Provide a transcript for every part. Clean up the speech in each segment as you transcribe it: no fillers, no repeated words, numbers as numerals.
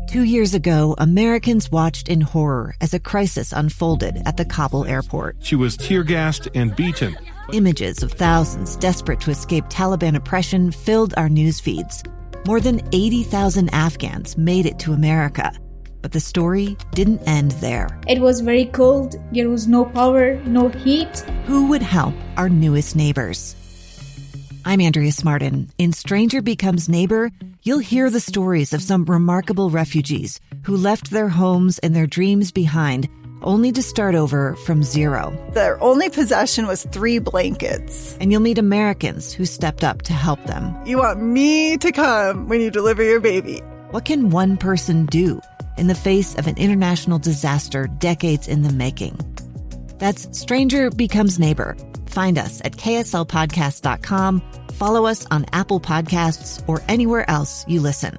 2 years ago, Americans watched in horror as a crisis unfolded at the Kabul airport. She was tear-gassed and beaten. Images of thousands desperate to escape Taliban oppression filled our news feeds. More than 80,000 Afghans made it to America. But the story didn't end there. It was very cold. There was no power, no heat. Who would help our newest neighbors? I'm Andrea Smartin. In Stranger Becomes Neighbor, you'll hear the stories of some remarkable refugees who left their homes and their dreams behind, only to start over from zero. Their only possession was 3 blankets. And you'll meet Americans who stepped up to help them. You want me to come when you deliver your baby. What can one person do in the face of an international disaster decades in the making? That's Stranger Becomes Neighbor. Find us at kslpodcast.com. Follow us on Apple Podcasts or anywhere else you listen.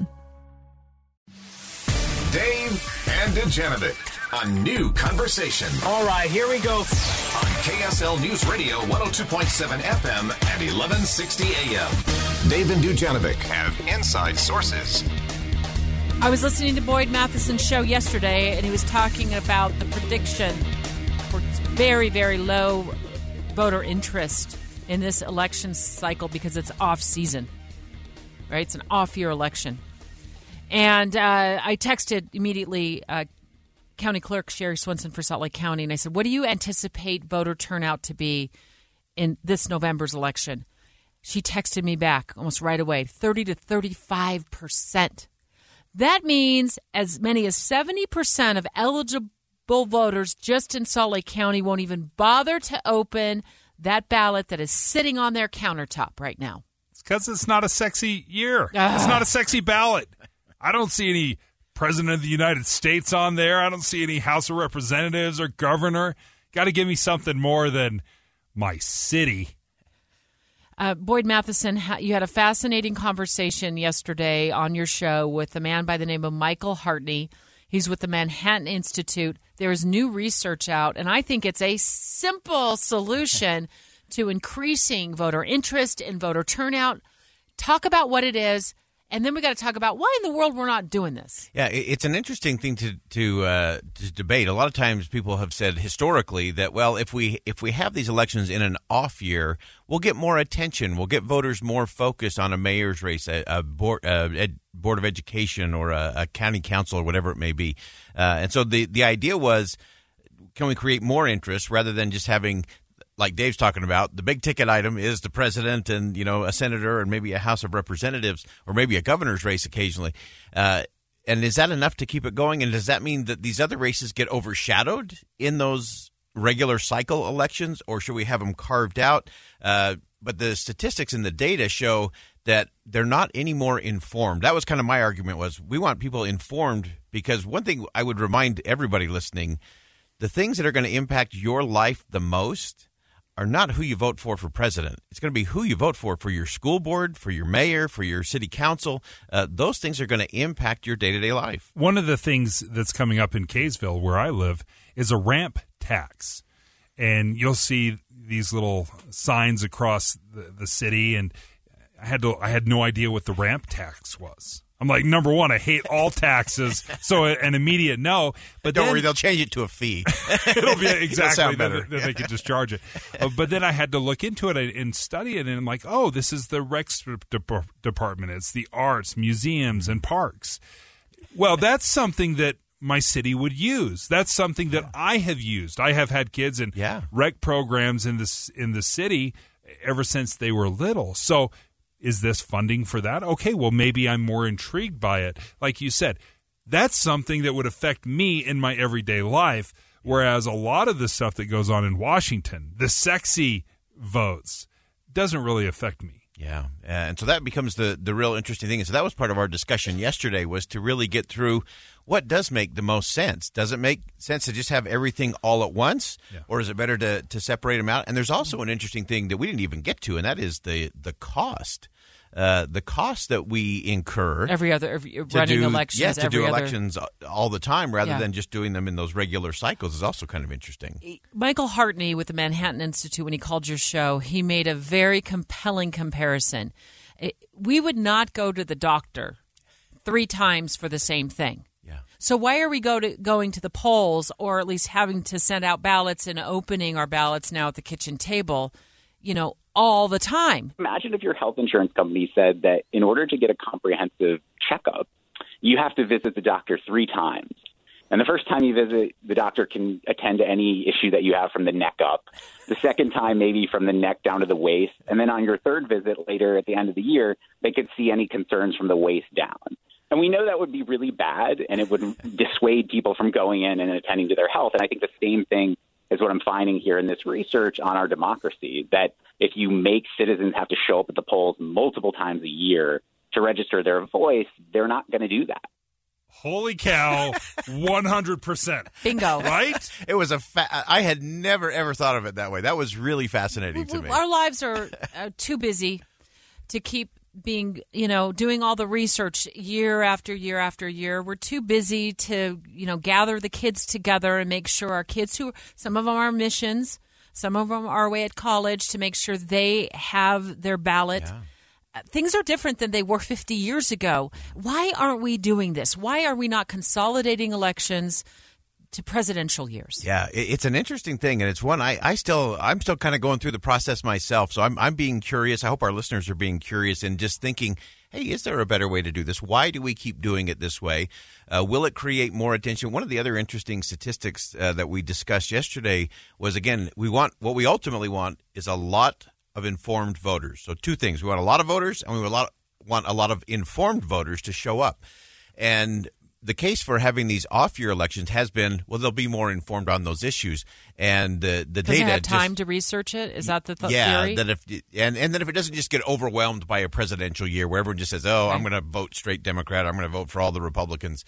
Dave and Dujanovic, a new conversation. All right, here we go. On KSL News Radio 102.7 FM and 1160 AM. Dave and Dujanovic have inside sources. I was listening to Boyd Matheson's show yesterday, and he was talking about the prediction for very, very low voter interest in this election cycle because it's off season, right? It's an off-year election. And I texted immediately County Clerk Sherry Swenson for Salt Lake County, and I said, what do you anticipate voter turnout to be in this November's election? She texted me back almost right away, 30 to 35%. That means as many as 70% of eligible voters just in Salt Lake County won't even bother to open that ballot that is sitting on their countertop right now. It's because it's not a sexy year. It's not a sexy ballot. I don't see any President of the United States on there. I don't see any House of Representatives or governor. Got to give me something more than my city. Boyd Matheson, you had a fascinating conversation yesterday on your show with a man by the name of Michael Hartney. He's with the Manhattan Institute. There is new research out, and I think it's a simple solution to increasing voter interest and voter turnout. Talk about what it is, and then we got to talk about why in the world we're not doing this. Yeah, it's an interesting thing to debate. A lot of times people have said historically that, well, if we have these elections in an off year, we'll get more attention. We'll get voters more focused on a mayor's race, a board of education, or a county council, or whatever it may be. And so the idea was, can we create more interest rather than just having, like Dave's talking about, the big ticket item is the president and, a senator and maybe a House of Representatives or maybe a governor's race occasionally. And is that enough to keep it going? And does that mean that these other races get overshadowed in those regular cycle elections, or should we have them carved out? But the statistics and the data show that they're not any more informed. That was kind of my argument, was we want people informed, because one thing I would remind everybody listening, the things that are going to impact your life the most are not who you vote for president. It's going to be who you vote for your school board, for your mayor, for your city council. Those things are going to impact your day-to-day life. One of the things that's coming up in Kaysville, where I live, is a ramp tax. And you'll see these little signs across the city, and I had no idea what the ramp tax was. I'm like, number one, I hate all taxes, so an immediate no. But don't worry, they'll change it to a fee. It'll be exactly better. Then they can just charge it. But then I had to look into it and study it, and I'm like, oh, this is the Recs department. It's the arts, museums, and parks. Well, that's something that my city would use. That's something that I have used. I have had kids in rec programs in the city ever since they were little. So is this funding for that? Okay, well, maybe I'm more intrigued by it. Like you said, that's something that would affect me in my everyday life, whereas a lot of the stuff that goes on in Washington, the sexy votes, doesn't really affect me. Yeah, and so that becomes the real interesting thing. And so that was part of our discussion yesterday, was to really get through what does make the most sense. Does it make sense to just have everything all at once, or is it better to separate them out? And there's also an interesting thing that we didn't even get to, and that is the cost. The cost that we incur running elections. To do elections all the time rather than just doing them in those regular cycles is also kind of interesting. Michael Hartney with the Manhattan Institute, when he called your show, he made a very compelling comparison. We would not go to the doctor 3 times for the same thing. So why are we going to the polls, or at least having to send out ballots and opening our ballots now at the kitchen table, all the time? Imagine if your health insurance company said that in order to get a comprehensive checkup, you have to visit the doctor 3 times. And the first time you visit, the doctor can attend to any issue that you have from the neck up. The second time, maybe from the neck down to the waist. And then on your third visit later at the end of the year, they could see any concerns from the waist down. And we know that would be really bad, and it would dissuade people from going in and attending to their health. And I think the same thing is what I'm finding here in this research on our democracy, that if you make citizens have to show up at the polls multiple times a year to register their voice, they're not going to do that. Holy cow, 100%. Bingo. Right? It was I had never, ever thought of it that way. That was really fascinating to me. Our lives are too busy to keep being, doing all the research year after year after year. We're too busy to, gather the kids together and make sure our kids, some of them are missions, some of them are away at college, to make sure they have their ballot. Yeah. Things are different than they were 50 years ago. Why aren't we doing this? Why are we not consolidating elections to presidential years? Yeah, it's an interesting thing, and it's one I'm still kind of going through the process myself. So I'm being curious. I hope our listeners are being curious and just thinking, hey, is there a better way to do this? Why do we keep doing it this way? Will it create more attention? One of the other interesting statistics that we discussed yesterday was, again, what we ultimately want is a lot of informed voters. So 2 things. We want a lot of voters, and we want a lot of informed voters to show up. And the case for having these off-year elections has been, well, they'll be more informed on those issues. And the data they have time to research it? Is that the theory? Yeah, that and then if it doesn't just get overwhelmed by a presidential year where everyone just says, oh, I'm going to vote straight Democrat, I'm going to vote for all the Republicans.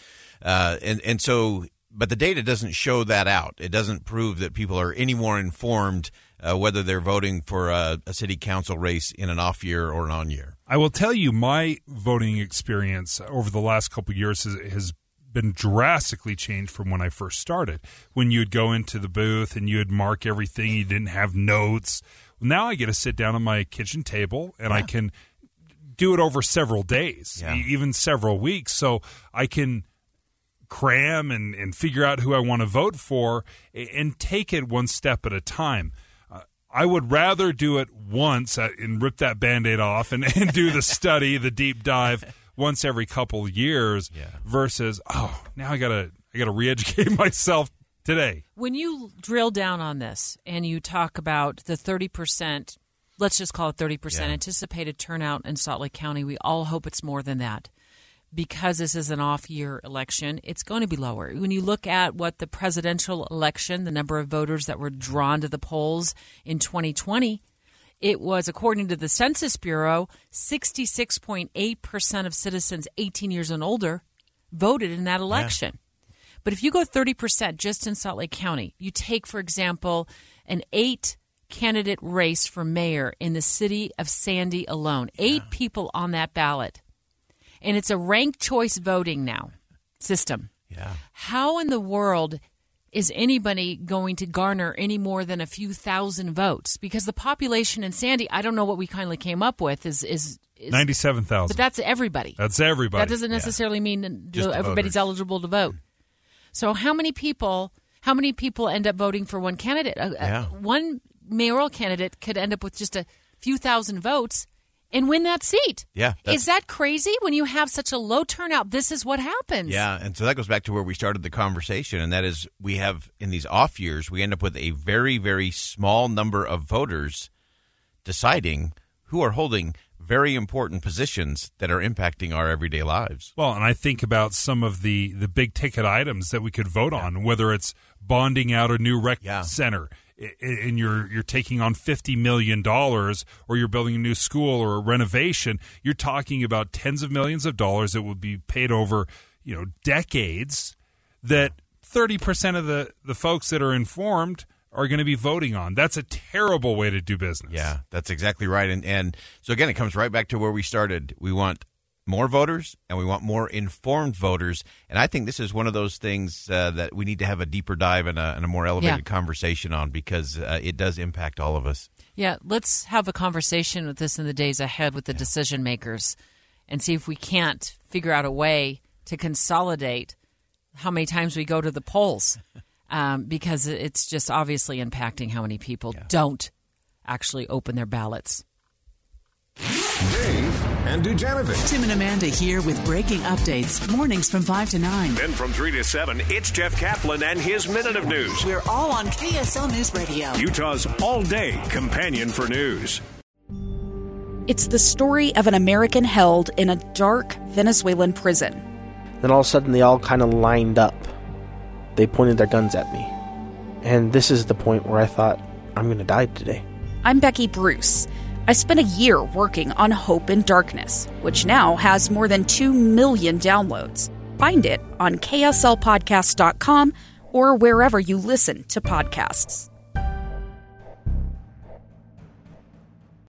And so, but the data doesn't show that out. It doesn't prove that people are any more informed whether they're voting for a city council race in an off year or an on year. I will tell you, my voting experience over the last couple of years has been drastically changed from when I first started. When you'd go into the booth and you'd mark everything, you didn't have notes. Now I get to sit down at my kitchen table and I can do it over several days, even several weeks. So I can cram and figure out who I want to vote for and take it one step at a time. I would rather do it once and rip that Band-Aid off and do the study, the deep dive once every couple of years versus, now I gotta re-educate myself today. When you drill down on this and you talk about the 30%, let's just call it 30% anticipated turnout in Salt Lake County, we all hope it's more than that. Because this is an off-year election, it's going to be lower. When you look at what the presidential election, the number of voters that were drawn to the polls in 2020, it was, according to the Census Bureau, 66.8% of citizens 18 years and older voted in that election. Yeah. But if you go 30% just in Salt Lake County, you take, for example, an 8-candidate race for mayor in the city of Sandy alone, 8 people on that ballot. And it's a ranked choice voting now system. Yeah. How in the world is anybody going to garner any more than a few thousand votes? Because the population in Sandy, I don't know what we kindly came up with, is 97,000. But that's everybody. That's everybody. That doesn't necessarily mean everybody's eligible to vote. So how many people end up voting for one candidate? One mayoral candidate could end up with just a few thousand votes and win that seat. Yeah. Is that crazy? When you have such a low turnout, this is what happens. Yeah, and so that goes back to where we started the conversation, and that is we have, in these off years, we end up with a very, very small number of voters deciding who are holding very important positions that are impacting our everyday lives. Well, and I think about some of the big ticket items that we could vote on, whether it's bonding out a new rec center, and you're taking on $50 million, or you're building a new school or a renovation. You're talking about tens of millions of dollars that would be paid over, decades, that 30% of the folks that are informed are going to be voting on. That's a terrible way to do business. Yeah, that's exactly right. And so, again, it comes right back to where we started. We want more voters, and we want more informed voters. And I think this is one of those things that we need to have a deeper dive and a more elevated conversation on, because it does impact all of us. Yeah, let's have a conversation with this in the days ahead with the decision makers and see if we can't figure out a way to consolidate how many times we go to the polls because it's just obviously impacting how many people don't actually open their ballots. Dave and Dujanovic. Tim and Amanda here with breaking updates. Mornings from 5 to 9. Then from 3 to 7, it's Jeff Kaplan and his Minute of News. We're all on KSL News Radio. Utah's all-day companion for news. It's the story of an American held in a dark Venezuelan prison. Then all of a sudden they all kind of lined up. They pointed their guns at me. And this is the point where I thought, I'm going to die today. I'm Becky Bruce. I spent a year working on Hope in Darkness, which now has more than 2 million downloads. Find it on kslpodcast.com or wherever you listen to podcasts.